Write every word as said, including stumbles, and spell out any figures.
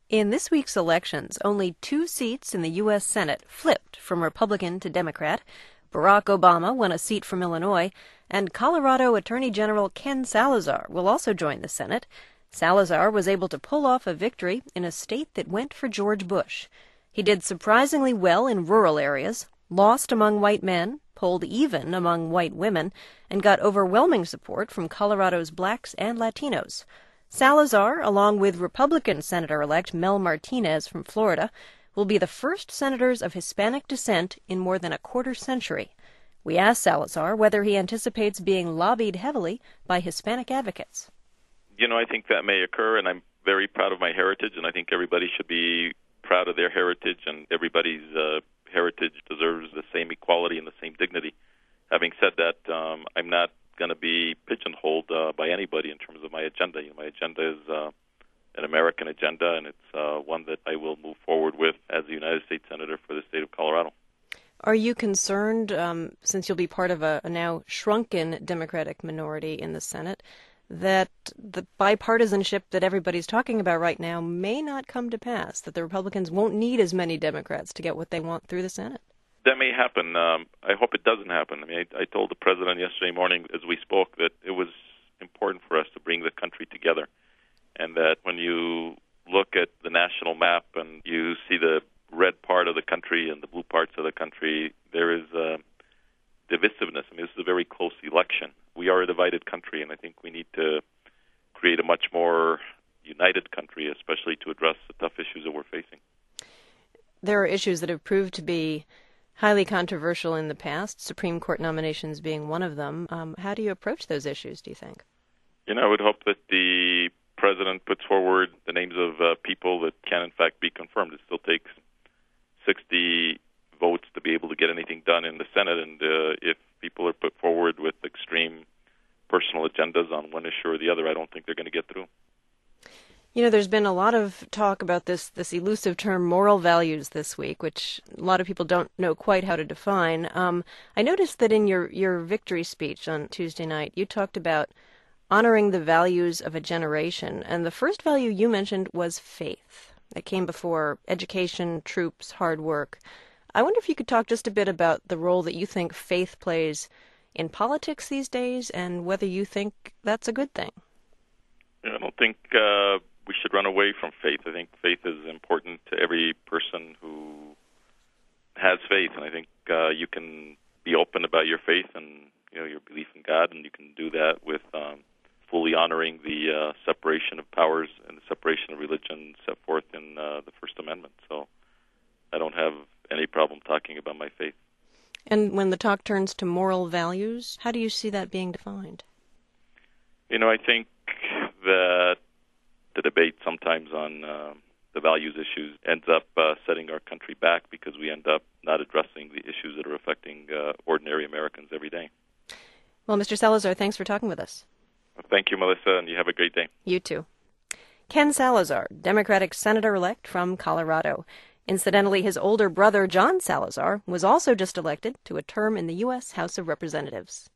In this week's elections, only two seats in the U S Senate flipped from Republican to Democrat. Barack Obama won a seat from Illinois, and Colorado Attorney General Ken Salazar will also join the Senate. Salazar was able to pull off a victory in a state that went for George Bush. He did surprisingly well in rural areas, lost among white men, polled even among white women, and got overwhelming support from Colorado's blacks and Latinos. Salazar, along with Republican Senator-elect Mel Martinez from Florida, will be the first senators of Hispanic descent in more than a quarter century. We asked Salazar whether he anticipates being lobbied heavily by Hispanic advocates. You know, I think that may occur, and I'm very proud of my heritage, and I think everybody should be proud of their heritage, and everybody's uh, heritage deserves the same equality and the same dignity. Having said that, um, I'm not going to be pigeonholed uh, by anybody in terms of my agenda. You know, my agenda is uh, an American agenda, and it's uh, one that I will move forward with as a United States Senator for the state of Colorado. Are you concerned, um, since you'll be part of a, a now shrunken Democratic minority in the Senate, that the bipartisanship that everybody's talking about right now may not come to pass, that the Republicans won't need as many Democrats to get what they want through the Senate? That may happen. Um, I hope it doesn't happen. I mean, I, I told the president yesterday morning as we spoke that it was important for us to bring the country together, and that when you look at the national map and you see the red part of the country and the blue parts of the country, there is uh, divisiveness. I mean, this is a very close election. We are a divided country, and I think we need to create a much more united country, especially to address the tough issues that we're facing. There are issues that have proved to be highly controversial in the past, Supreme Court nominations being one of them. Um, how do you approach those issues, do you think? You know, I would hope that the president puts forward the names of uh, people that can, in fact, be confirmed. It still takes sixty votes to be able to get anything done in the Senate, and uh, if people are put forward with extreme personal agendas on one issue or the other, I don't think they're going to get through. You know, there's been a lot of talk about this this elusive term moral values this week, which a lot of people don't know quite how to define. Um, I noticed that in your, your victory speech on Tuesday night, you talked about honoring the values of a generation, and the first value you mentioned was faith. That came before education, troops, hard work. I wonder if you could talk just a bit about the role that you think faith plays in politics these days, and whether you think that's a good thing. I don't think uh, we should run away from faith. I think faith is important to every person who has faith, and I think uh, you can be open about your faith and you know your belief in God, and you can do that with um, fully honoring the uh, separation of powers and the separation of religion set forth in uh, the First Amendment. So I don't have any problem talking about my faith. And when the talk turns to moral values, how do you see that being defined? You know, I think that the debate sometimes on uh, the values issues ends up uh, setting our country back because we end up not addressing the issues that are affecting uh, ordinary Americans every day. Well, Mister Salazar, thanks for talking with us. Thank you, Melissa, and you have a great day. You too. Ken Salazar, Democratic Senator-elect from Colorado. Incidentally, his older brother, John Salazar, was also just elected to a term in the U S House of Representatives.